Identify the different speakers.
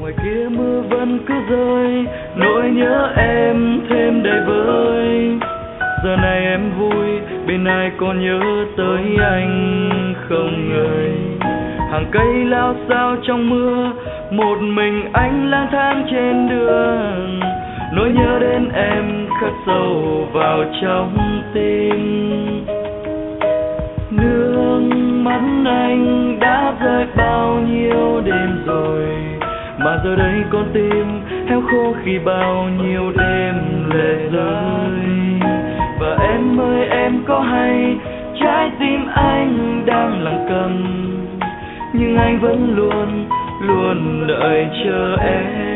Speaker 1: Ngoài kia mưa vẫn cứ rơi, nỗi nhớ em thêm đầy vơi. Giờ này em vui, bên ai còn nhớ tới anh không ngơi. Hàng cây lao xao trong mưa, một mình anh lang thang trên đường. Nỗi nhớ đến em khắc sâu vào trong tim. Nước mắt anh đã rơi bao nhiêu đêm rồi, mà giờ đây con tim héo khô khi bao nhiêu đêm lệ rơi. Và em ơi em có hay trái tim anh đang lặng câm, nhưng anh vẫn luôn luôn đợi chờ em.